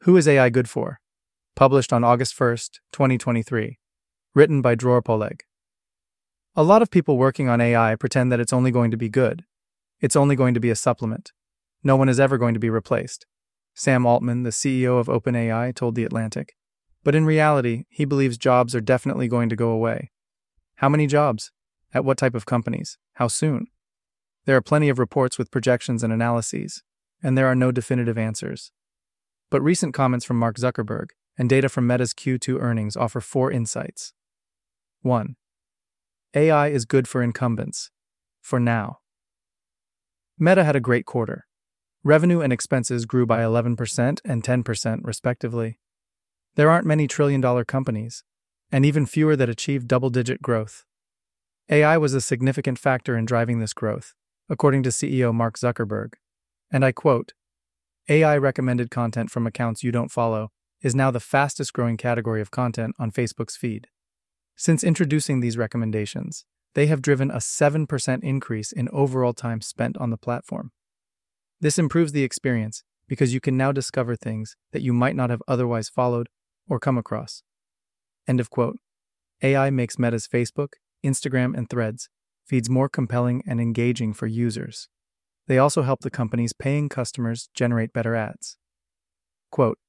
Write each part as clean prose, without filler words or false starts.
Who is AI Good For? Published on August 1st, 2023. Written by Dror Poleg. A lot of people working on AI pretend that it's only going to be good. It's only going to be a supplement. No one is ever going to be replaced. Sam Altman, the CEO of OpenAI, told The Atlantic. But in reality, he believes jobs are definitely going to go away. How many jobs? At what type of companies? How soon? There are plenty of reports with projections and analyses, and there are no definitive answers. But recent comments from Mark Zuckerberg and data from Meta's Q2 earnings offer 4 insights. 1. AI is good for incumbents. For now. Meta had a great quarter. Revenue and expenses grew by 11% and 10% respectively. There aren't many trillion-dollar companies, and even fewer that achieve double-digit growth. AI was a significant factor in driving this growth, according to CEO Mark Zuckerberg. And I quote, AI-recommended content from accounts you don't follow is now the fastest-growing category of content on Facebook's feed. Since introducing these recommendations, they have driven a 7% increase in overall time spent on the platform. This improves the experience because you can now discover things that you might not have otherwise followed or come across. End of quote. AI makes Meta's Facebook, Instagram, and Threads feeds more compelling and engaging for users. They also help the company's paying customers generate better ads. Quote,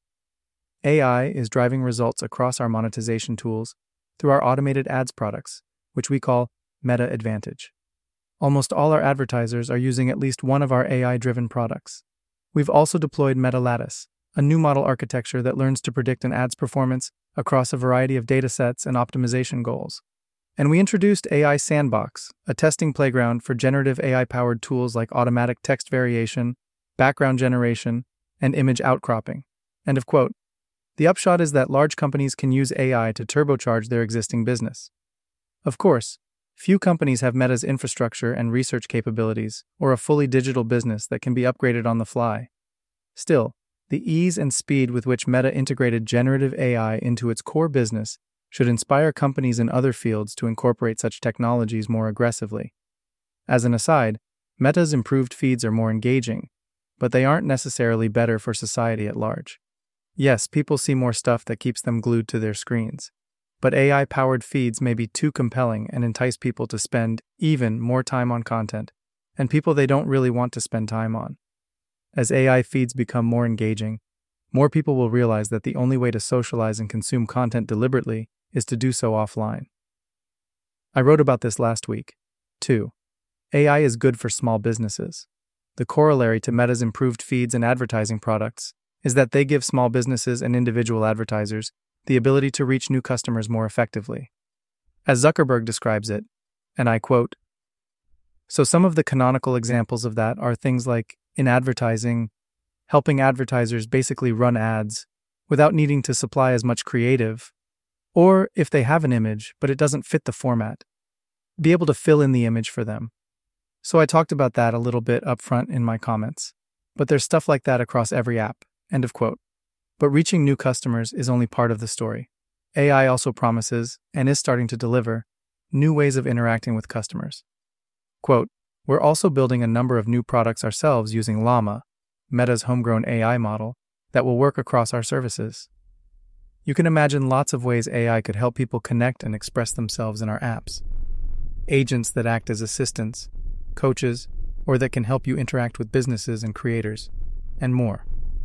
AI is driving results across our monetization tools through our automated ads products, which we call Meta Advantage. Almost all our advertisers are using at least one of our AI-driven products. We've also deployed Meta Lattice, a new model architecture that learns to predict an ad's performance across a variety of datasets and optimization goals. And we introduced AI Sandbox, a testing playground for generative AI-powered tools like automatic text variation, background generation, and image outcropping. End of quote. The upshot is that large companies can use AI to turbocharge their existing business. Of course, few companies have Meta's infrastructure and research capabilities or a fully digital business that can be upgraded on the fly. Still, the ease and speed with which Meta integrated generative AI into its core business should inspire companies in other fields to incorporate such technologies more aggressively. As an aside, Meta's improved feeds are more engaging, but they aren't necessarily better for society at large. Yes, people see more stuff that keeps them glued to their screens, but AI-powered feeds may be too compelling and entice people to spend even more time on content, and people they don't really want to spend time on. As AI feeds become more engaging, more people will realize that the only way to socialize and consume content deliberately is to do so offline. I wrote about this last week. 2. AI is good for small businesses. The corollary to Meta's improved feeds and advertising products is that they give small businesses and individual advertisers the ability to reach new customers more effectively. As Zuckerberg describes it, and I quote, so some of the canonical examples of that are things like, in advertising, helping advertisers basically run ads without needing to supply as much creative, or if they have an image but it doesn't fit the format, be able to fill in the image for them. So I talked about that a little bit up front in my comments, but there's stuff like that across every app, end of quote. But reaching new customers is only part of the story. AI also promises, and is starting to deliver, new ways of interacting with customers. Quote, we're also building a number of new products ourselves using Llama, Meta's homegrown AI model, that will work across our services. You can imagine lots of ways AI could help people connect and express themselves in our apps. Agents that act as assistants, coaches, or that can help you interact with businesses and creators, and more.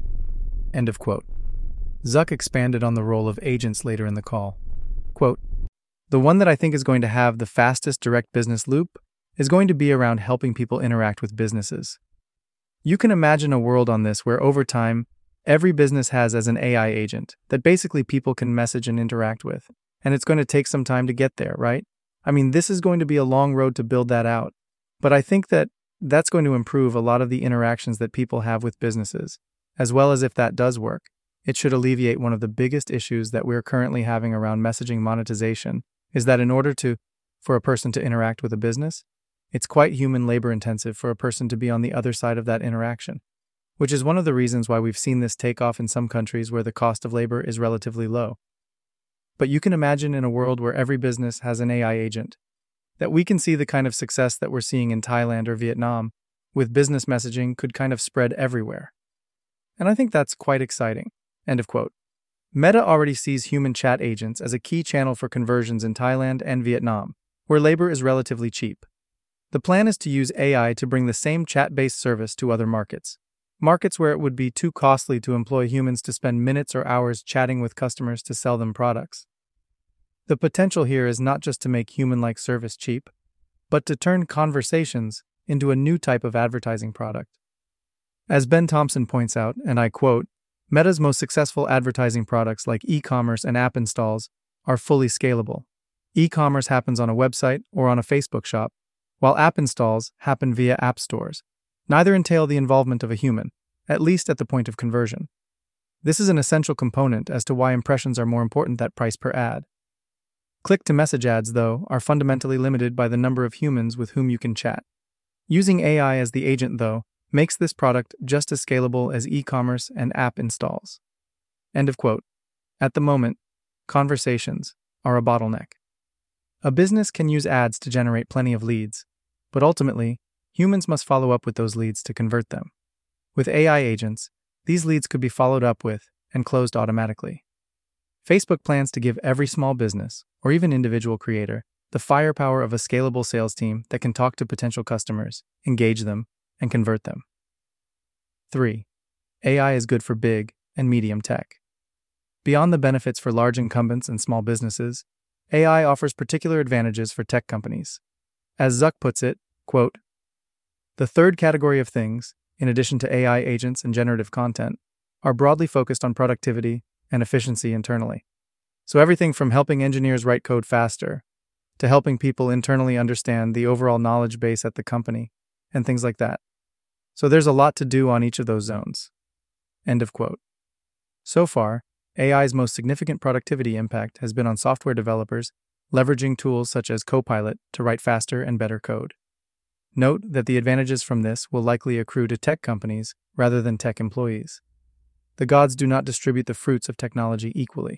End of quote. Zuck expanded on the role of agents later in the call. Quote, the one that I think is going to have the fastest direct business loop is going to be around helping people interact with businesses. You can imagine a world on this where over time, every business has as an AI agent that basically people can message and interact with, and it's going to take some time to get there, right? I mean, this is going to be a long road to build that out, but I think that that's going to improve a lot of the interactions that people have with businesses, as well as if that does work, it should alleviate one of the biggest issues that we're currently having around messaging monetization, is that in order for a person to interact with a business, it's quite human labor intensive for a person to be on the other side of that interaction, which is one of the reasons why we've seen this take off in some countries where the cost of labor is relatively low. But you can imagine in a world where every business has an AI agent, that we can see the kind of success that we're seeing in Thailand or Vietnam, with business messaging could kind of spread everywhere. And I think that's quite exciting. End of quote. Meta already sees human chat agents as a key channel for conversions in Thailand and Vietnam, where labor is relatively cheap. The plan is to use AI to bring the same chat-based service to other markets where it would be too costly to employ humans to spend minutes or hours chatting with customers to sell them products. The potential here is not just to make human-like service cheap, but to turn conversations into a new type of advertising product. As Ben Thompson points out, and I quote, Meta's most successful advertising products like e-commerce and app installs are fully scalable. E-commerce happens on a website or on a Facebook shop, while app installs happen via app stores. Neither entail the involvement of a human, at least at the point of conversion. This is an essential component as to why impressions are more important than price per ad. Click-to-message ads, though, are fundamentally limited by the number of humans with whom you can chat. Using AI as the agent, though, makes this product just as scalable as e-commerce and app installs. End of quote. At the moment, conversations are a bottleneck. A business can use ads to generate plenty of leads, but ultimately, humans must follow up with those leads to convert them. With AI agents, these leads could be followed up with and closed automatically. Facebook plans to give every small business, or even individual creator, the firepower of a scalable sales team that can talk to potential customers, engage them, and convert them. 3. AI is good for big and medium tech. Beyond the benefits for large incumbents and small businesses, AI offers particular advantages for tech companies. As Zuck puts it, quote, the third category of things, in addition to AI agents and generative content, are broadly focused on productivity and efficiency internally. So everything from helping engineers write code faster to helping people internally understand the overall knowledge base at the company and things like that. So there's a lot to do on each of those zones. End of quote. So far, AI's most significant productivity impact has been on software developers leveraging tools such as Copilot to write faster and better code. Note that the advantages from this will likely accrue to tech companies rather than tech employees. The gods do not distribute the fruits of technology equally.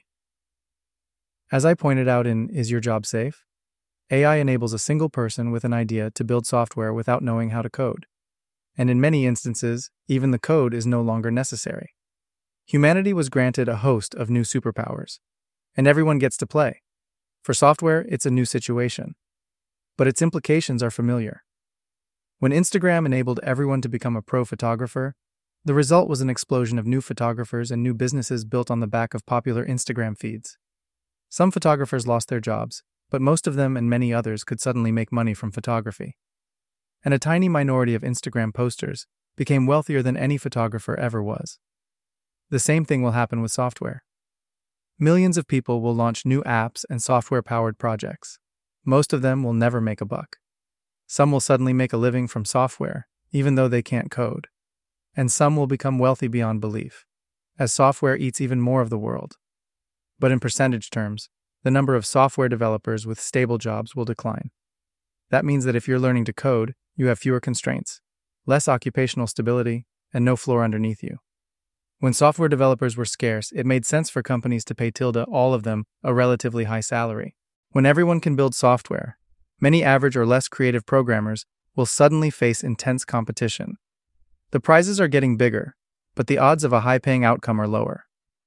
As I pointed out in Is Your Job Safe? AI enables a single person with an idea to build software without knowing how to code. And in many instances, even the code is no longer necessary. Humanity was granted a host of new superpowers, and everyone gets to play. For software, it's a new situation, but its implications are familiar. When Instagram enabled everyone to become a pro photographer, the result was an explosion of new photographers and new businesses built on the back of popular Instagram feeds. Some photographers lost their jobs, but most of them and many others could suddenly make money from photography. And a tiny minority of Instagram posters became wealthier than any photographer ever was. The same thing will happen with software. Millions of people will launch new apps and software-powered projects. Most of them will never make a buck. Some will suddenly make a living from software, even though they can't code. And some will become wealthy beyond belief, as software eats even more of the world. But in percentage terms, the number of software developers with stable jobs will decline. That means that if you're learning to code, you have fewer constraints, less occupational stability, and no floor underneath you. When software developers were scarce, it made sense for companies to pay all of them a relatively high salary. When everyone can build software, many average or less creative programmers will suddenly face intense competition. The prizes are getting bigger, but the odds of a high-paying outcome are lower.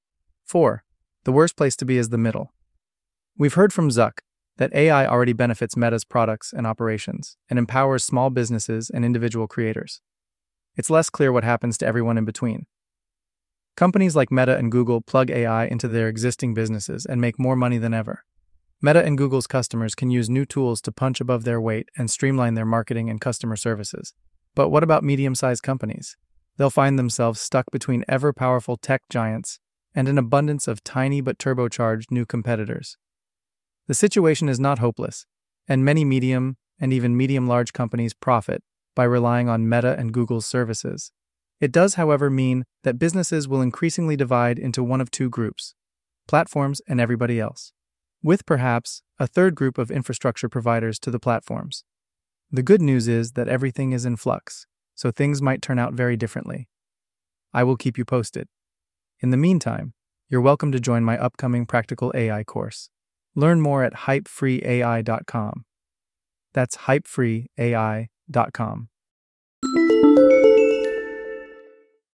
4. The worst place to be is the middle. We've heard from Zuck that AI already benefits Meta's products and operations and empowers small businesses and individual creators. It's less clear what happens to everyone in between. Companies like Meta and Google plug AI into their existing businesses and make more money than ever. Meta and Google's customers can use new tools to punch above their weight and streamline their marketing and customer services. But what about medium-sized companies? They'll find themselves stuck between ever-powerful tech giants and an abundance of tiny but turbocharged new competitors. The situation is not hopeless, and many medium and even medium-large companies profit by relying on Meta and Google's services. It does, however, mean that businesses will increasingly divide into one of two groups: platforms and everybody else, with perhaps a third group of infrastructure providers to the platforms. The good news is that everything is in flux, so things might turn out very differently. I will keep you posted. In the meantime, you're welcome to join my upcoming Practical AI course. Learn more at hypefreeai.com. That's hypefreeai.com.